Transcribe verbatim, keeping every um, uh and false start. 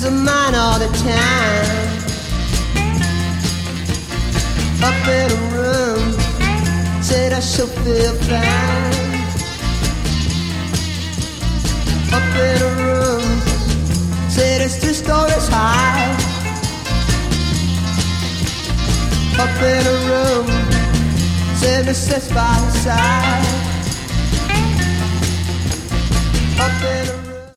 of mine all the time. Up in a room, said I should feel fine. Up in a room, said it's three stories high. Up in a room, said it sits by the side. Up in a